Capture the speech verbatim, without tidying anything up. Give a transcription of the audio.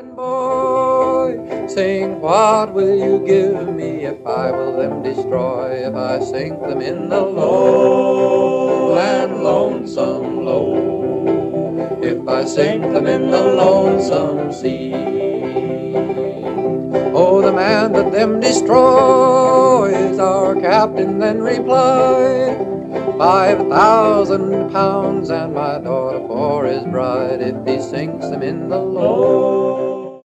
cabin boy, saying, what will you give me if I will them destroy, if I sink them in the low and lonesome low, if I sink them in the lonesome sea. Oh, the man that them destroys, our captain then replied, five thousand pounds and my daughter for his bride, if he sinks them in the low